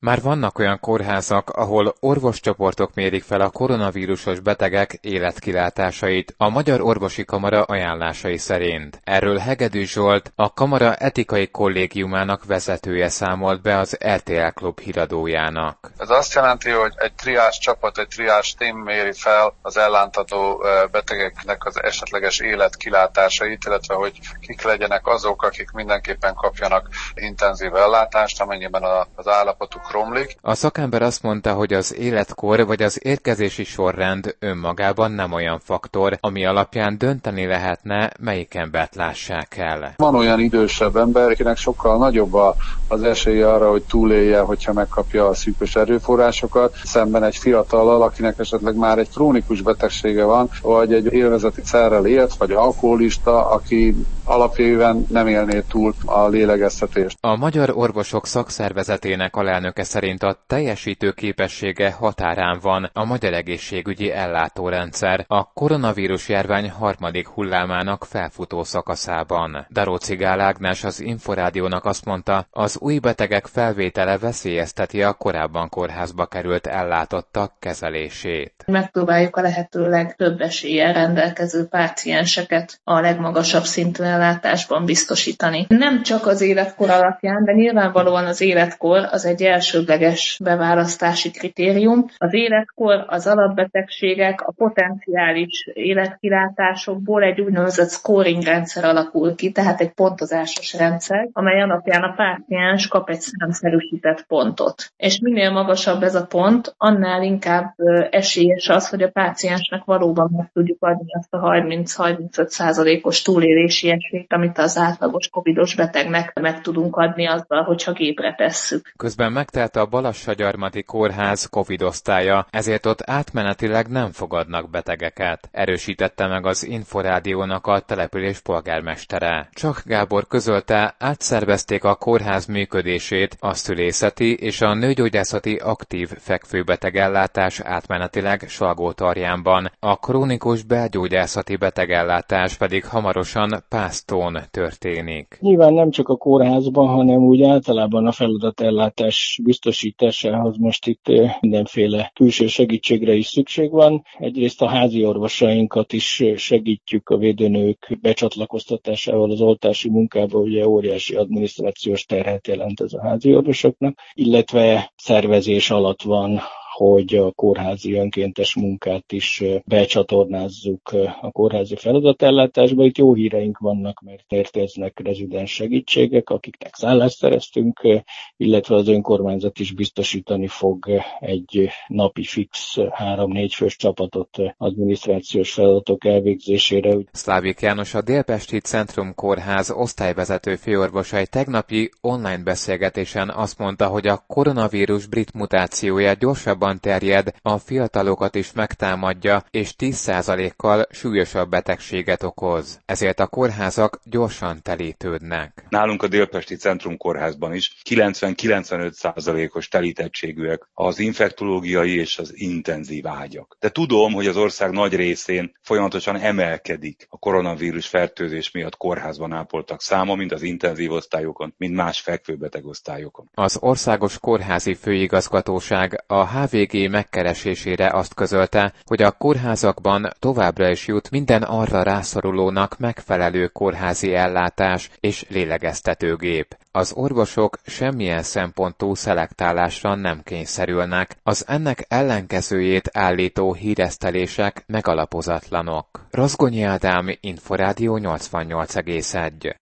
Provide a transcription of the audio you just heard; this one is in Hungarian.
Már vannak olyan kórházak, ahol orvoscsoportok mérik fel a koronavírusos betegek életkilátásait a Magyar Orvosi Kamara ajánlásai szerint. Erről Hegedű Zsolt, a Kamara etikai kollégiumának vezetője számolt be az RTL Klub híradójának. Ez azt jelenti, hogy egy triás csapat, egy triás tím méri fel az ellátható betegeknek az esetleges életkilátásait, illetve hogy kik legyenek azok, akik mindenképpen kapjanak intenzív ellátást, amennyiben az állapotuk romlik. A szakember azt mondta, hogy az életkor vagy az érkezési sorrend önmagában nem olyan faktor, ami alapján dönteni lehetne, melyik embert lássák el. Van olyan idősebb ember, akinek sokkal nagyobb az esélye arra, hogy túlélje, hogyha megkapja a szűkös erőforrásokat, szemben egy fiatallal, akinek esetleg már egy krónikus betegsége van, vagy egy élvezeti szerrel élt, vagy alkoholista, aki alapjában nem élné túl a lélegeztetést. A Magyar Orvosok Szakszervezetének alelnöke szerint a teljesítő képessége határán van a magyar egészségügyi ellátórendszer a koronavírus járvány harmadik hullámának felfutó szakaszában. Daróczi Gál Ágnes az Inforádiónak azt mondta, az új betegek felvétele veszélyezteti a korábban kórházba került ellátottak kezelését. Megpróbáljuk a lehető legtöbb eséllyel rendelkező pácienseket a legmagasabb szintű ellátásban biztosítani. Nem csak az életkor alapján, de nyilvánvalóan az életkor az egy elsődleges beválasztási kritérium. Az életkor, az alapbetegségek, a potenciális életkilátásokból egy úgynevezett scoring rendszer alakul ki, tehát egy pontozásos rendszer, amely alapján a páciens kap egy számszerűsített pontot. És minél magasabb ez a pont, annál inkább esélyes az, hogy a páciensnek valóban meg tudjuk adni azt a 30-35%-os túlélési esélyt, amit az átlagos covidos betegnek meg tudunk adni azzal, hogyha gépre tesszük. Közben megtelt a Balassagyarmati Kórház Covid osztálya, ezért ott átmenetileg nem fogadnak betegeket, erősítette meg az Inforádiónak a település polgármestere. Csach Gábor közölte, átszervezték a kórház működését, a szülészeti és a nőgyógyászati aktív fekvőbetegellátás átmenetileg Salgótarjánban, a krónikus belgyógyászati betegellátás pedig hamarosan Pásztón történik. Nyilván nem csak a kórházban, hanem úgy általában a feladatellátás biztosításához most itt mindenféle külső segítségre is szükség van. Egyrészt a házi orvosainkat is segítjük a védőnők becsatlakoztatásával az oltási munkába, ugye óriási adminisztrációs terhet jelent ez a házi orvosoknak, illetve szervezés alatt van, hogy a kórházi önkéntes munkát is becsatornázzuk a kórházi feladatellátásba. Itt jó híreink vannak, mert érkeznek rezidens segítségek, akiknek szállást szereztünk, illetve az önkormányzat is biztosítani fog egy napi fix 3-4 fős csapatot adminisztrációs feladatok elvégzésére. Szlávik János, a Délpesti Centrum Kórház osztályvezető főorvosa egy tegnapi online beszélgetésen azt mondta, hogy a koronavírus brit mutációja gyorsabban terjed, a fiatalokat is megtámadja, és 10%-kal súlyosabb betegséget okoz. Ezért a kórházak gyorsan telítődnek. Nálunk a Délpesti Centrum Kórházban is 90-95%-os telítettségűek az infektológiai és az intenzív ágyak. De tudom, hogy az ország nagy részén folyamatosan emelkedik a koronavírus fertőzés miatt kórházban ápoltak száma, mind az intenzív osztályokon, mind más fekvőbeteg osztályokon. Az Országos Kórházi Főigazgatóság a HVG megkeresésére azt közölte, hogy a kórházakban továbbra is jut minden arra rászorulónak megfelelő kórházi ellátás és lélegeztetőgép. Az orvosok semmilyen szempontú szelektálásra nem kényszerülnek, az ennek ellenkezőjét állító híresztelések megalapozatlanok. Rozgonyi Ádám, Inforádió 88,1.